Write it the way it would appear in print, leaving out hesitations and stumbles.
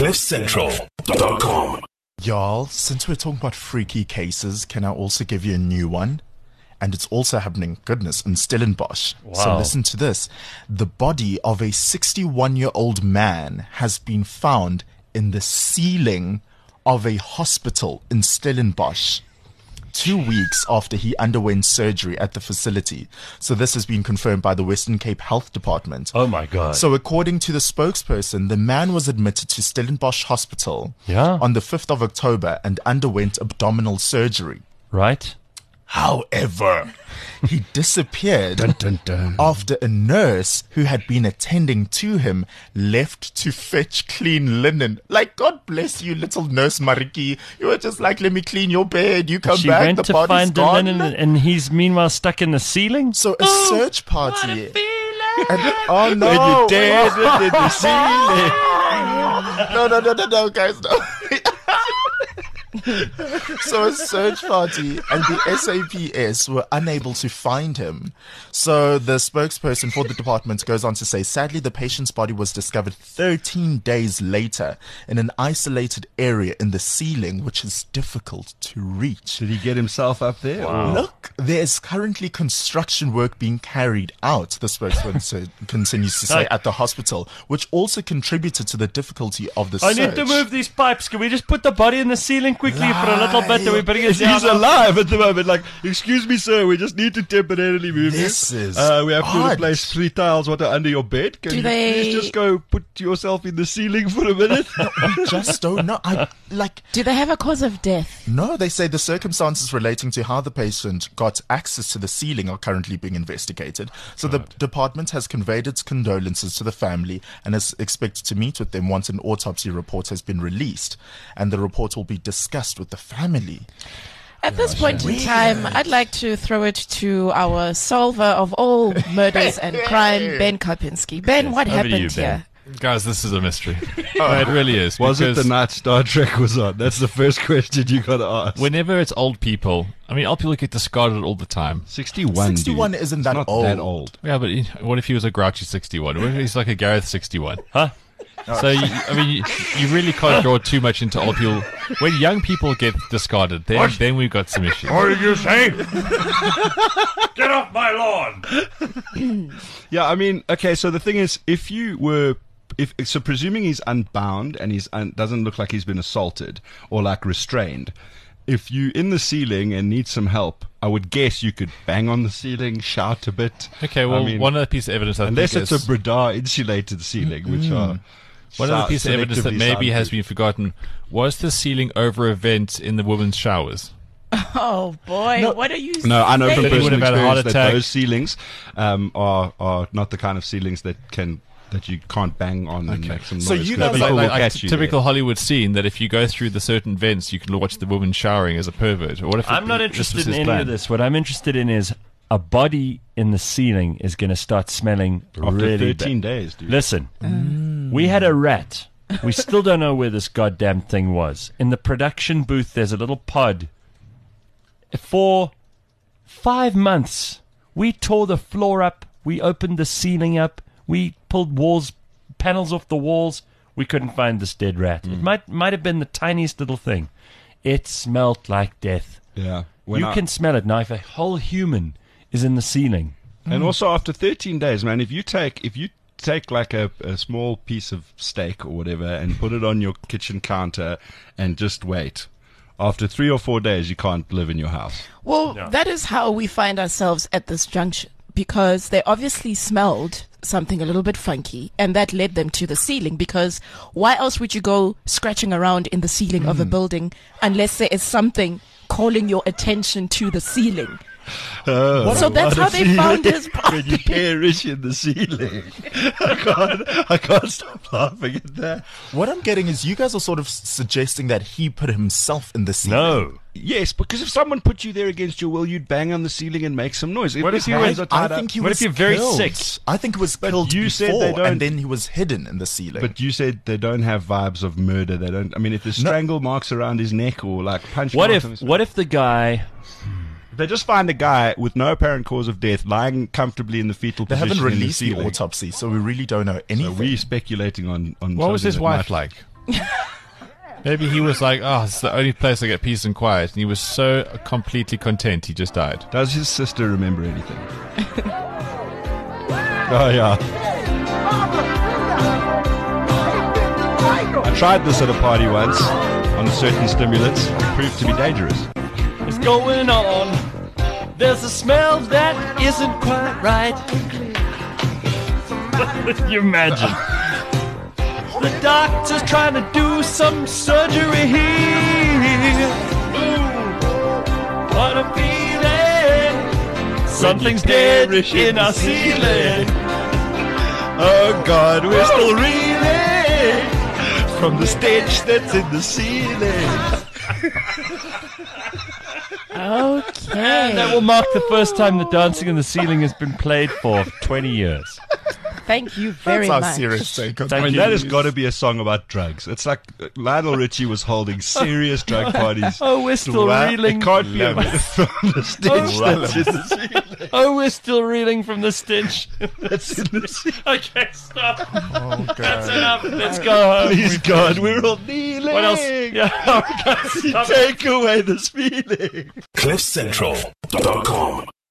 CliffCentral.com. Y'all, since we're talking about freaky cases, can I also give you a new one? And it's also happening, goodness, in Stellenbosch. Wow. So listen to this. The body of a 61-year-old man has been found in the ceiling of a hospital in Stellenbosch 2 weeks after he underwent surgery at the facility. So this has been confirmed by the Western Cape Health Department. Oh my God. So according to the spokesperson, the man was admitted to Stellenbosch Hospital on the 5th of October and underwent abdominal surgery. Right. However, he disappeared after a nurse who had been attending to him left to fetch clean linen. Like, God bless you, little nurse Mariki. You were just like, let me clean your bed. You come She back, went the to body's find the gone. linen and he's meanwhile stuck in the ceiling? So a search party. Oh no! When you dared it in the ceiling. No, guys, no. So a search party and the SAPS were unable to find him. So the spokesperson for the department goes on to say, sadly, the patient's body was discovered 13 days later in an isolated area in the ceiling, which is difficult to reach. Did he get himself up there? Wow. Look, there's currently construction work being carried out, the spokesperson continues to say, at the hospital, which also contributed to the difficulty of the search. I need to move these pipes. Can we just put the body in the ceiling quickly for a little bit and we bring it down? He's alive at the moment. Like, excuse me, sir, we just need to temporarily move This is we have to odd. replace 3 tiles what are under your bed. Can Do you they- please just go put yourself in the ceiling for a minute? I just don't know. Do they have a cause of death? No, they say the circumstances relating to how the patient got access to the ceiling are currently being investigated. So the department has conveyed its condolences to the family and is expected to meet with them once an autopsy report has been released. And the report will be discussed with the family. At this point in time, I'd like to throw it to our solver of all murders and crime, Ben Karpinski. Ben, what over to happened you, Ben. here? Guys, this is a mystery. It really is. Was it because the night Star Trek was on? That's the first question you got to ask. whenever it's old people, I mean, old people get discarded all the time. 61, 61 dude. isn't It's that not old. that old. Yeah, but what if he was a grouchy 61? What if he's like a Gareth 61? Huh? So, you really can't draw too much into old people. When young people get discarded, then we've got some issues. What did you say? Get off my lawn! Yeah, I mean, okay, so the thing is, so presuming he's unbound and he's doesn't look like he's been assaulted or like restrained, if you in the ceiling and need some help, I would guess you could bang on the ceiling, shout a bit. Okay, well, I mean, one other piece of evidence I unless think it's is... a Bradar insulated ceiling, which are One other piece of evidence that selectively maybe has soundproof. been forgotten was the ceiling over a vent in the women's showers. Oh boy, what are you No, I know from saying? He would personal have had a heart experience that attack. those ceilings are not the kind of ceilings that you can't bang on and make some noise. So you 'cause guys people will Like catch you typical there. Hollywood scene that if you go through the certain vents, you can watch the woman showering as a pervert. Or what if I'm not this interested was in his any plan? of this. What I'm interested in is a body in the ceiling is going to start smelling After really 13 bad. days, dude. Listen, we had a rat. We still don't know where this goddamn thing was. In the production booth, there's a little pod. For 5 months, we tore the floor up. We opened the ceiling up. We pulled panels off the walls. We couldn't find this dead rat. It might have been the tiniest little thing. It smelled like death. Yeah. You can smell it now. If a whole human is in the ceiling, And also after 13 days, man, if you take like a small piece of steak or whatever and put it on your kitchen counter and just wait, after 3 or 4 days, you can't live in your house. Well, that is how we find ourselves at this junction, because they obviously smelled something a little bit funky, and that led them to the ceiling, because why else would you go scratching around in the ceiling of a building unless there is something calling your attention to the ceiling? So that's how they found his When you body. perish in the ceiling. I can't stop laughing at that. What I'm getting is you guys are sort of suggesting that he put himself in the ceiling. no. Yes, because if someone put you there against your will, you'd bang on the ceiling and make some noise. What his if you hands were- are tied I up- think he What was if you're very killed. sick? I think he was killed you before, said they don't- and then he was hidden in the ceiling. But you said they don't have vibes of murder. They don't. I mean, if there's strangle marks around his neck or like punch What marks on if his the guy? If they just find a guy with no apparent cause of death lying comfortably in the fetal they position haven't in released the ceiling. autopsy, so we really don't know So anything. we're speculating on What was something his that wife might- like? Maybe he was like, oh, it's the only place I get peace and quiet. And he was so completely content, he just died. Does his sister remember anything? Oh, yeah. I tried this at a party once on a certain stimulant. It proved to be dangerous. What's going on? There's a smell that isn't quite right. Can you imagine? The doctor's trying to do some surgery here. Ooh, what a feeling. Something's dead in our ceiling. Oh, God, we're still reeling from the stench that's in the ceiling. Okay. And that will mark the first time the Dancing in the Ceiling has been played for 20 years. Thank you very That's much. our serious take on Thank I mean, you. that has got to be a song about drugs. It's like Lionel Richie was holding serious drug parties. Oh, we're still reeling. It can't be about from the stench that's in the ceiling. Oh, we're still reeling from the stench. That's in the ceiling. Okay, stop. Oh, That's God. enough. Let's go home. Please, God, we're all kneeling. What else? Yeah. Okay, stop. Take away this feeling. CliffCentral.com